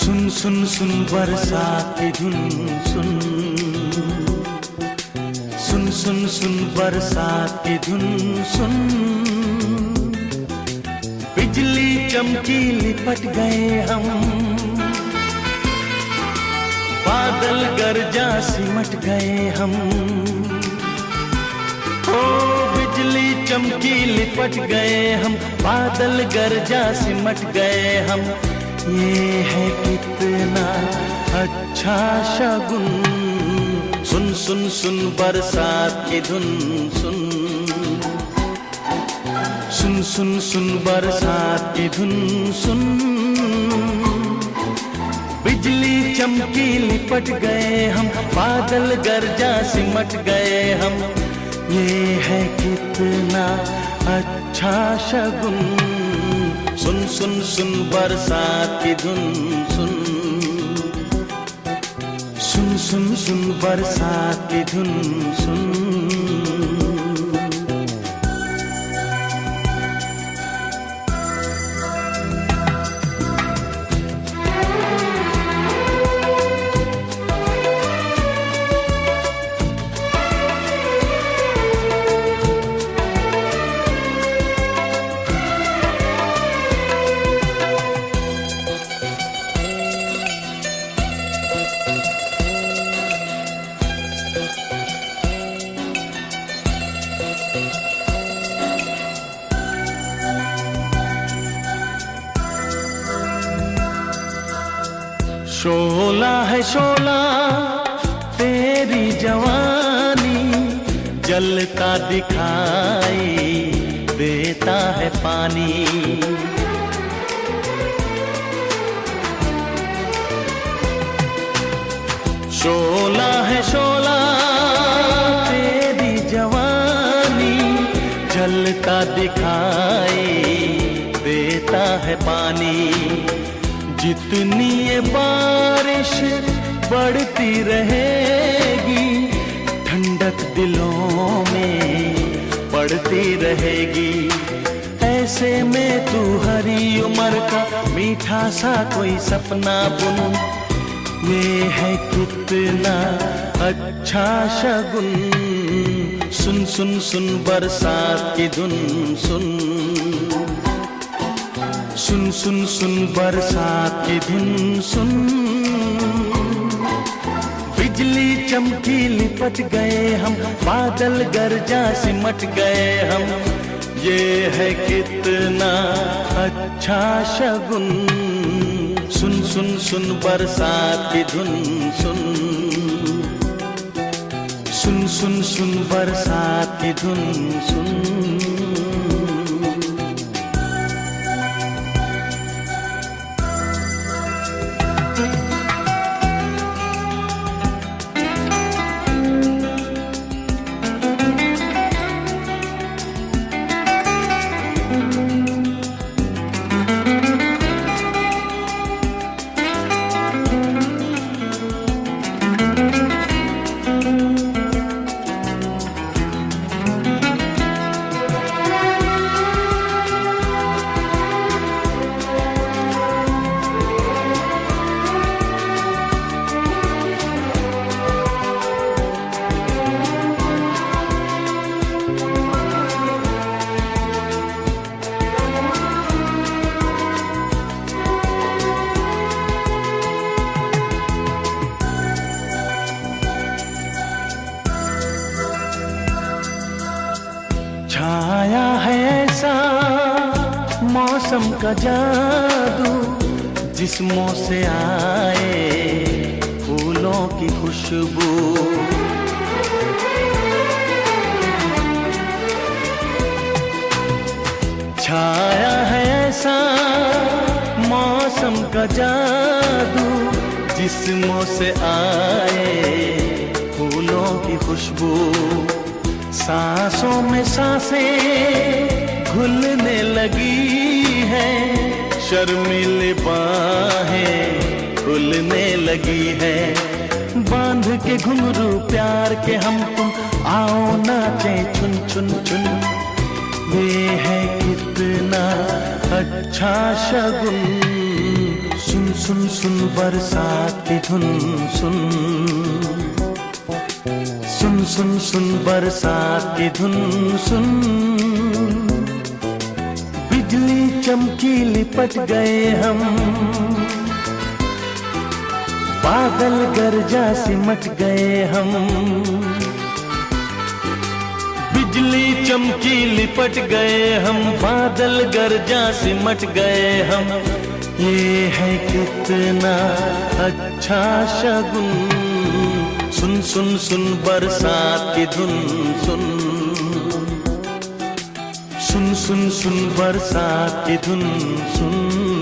सुन सुन सुन बरसात की धुन सुन, सुन सुन सुन बरसात की धुन सुन। बिजली चमकी लिपट गए हम, बादल गरजा सिमट गए हम। ओ बिजली चमकी लिपट गए हम, बादल गरजा सिमट गए हम। ये है कितना अच्छा शगुन। सुन सुन सुन बरसात की धुन सुन, सुन सुन सुन बरसात की धुन सुन। बिजली चमकी लिपट गए हम, बादल गरजा सिमट गए हम। ये है कितना अच्छा शगुन। सुन सुन सुन बरसात की धुन सुन, सुन सुन सुन बरसात की धुन सुन। शोला है शोला तेरी जवानी, जलता दिखाई देता है पानी। शोला है शोला तेरी जवानी, जलता दिखाई देता है पानी। जितनी ये बारिश बढ़ती रहेगी, ठंडक दिलों में पड़ती रहेगी। ऐसे में तू हरी उम्र का मीठा सा कोई सपना बुन। ये है कितना अच्छा शगुन। सुन सुन सुन बरसात की धुन सुन, सुन सुन सुन बरसात की धुन सुन। बिजली चमकी लिपट गए हम, बादल गरजा सिमट गए हम। ये है कितना अच्छा शगुन। सुन सुन सुन बरसात की धुन सुन, सुन सुन सुन बरसात की धुन सुन। छाया है ऐसा मौसम का जादू, जिस्मों से आए फूलों की खुशबू। छाया है ऐसा मौसम का जादू, जिस्मों से आए फूलों की खुशबू। सांसों में सांसें घुलने लगी है, शर्मीली बाहें खुलने लगी है। बांध के घुंघरू प्यार के हम तुम, आओ नाचे छुन छुन छुन। ये है कितना अच्छा शगुन। सुन सुन सुन बरसात की धुन सुन, सुन सुन सुन बरसात की धुन सुन। बिजली चमकी लिपट गए हम, बादल गरजा सिमट गए हम। बिजली चमकी लिपट गए हम, बादल गरजा सिमट गए हम। ये है कितना अच्छा शगुन। सुन सुन सुन बरसात की धुन सुन, सुन सुन सुन बरसात की धुन सुन।